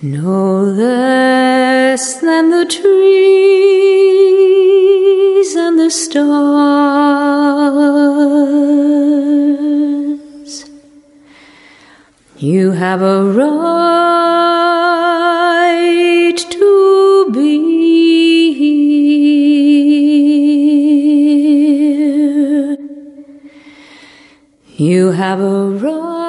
No less than the trees and the stars. You have a right to be here. You have a right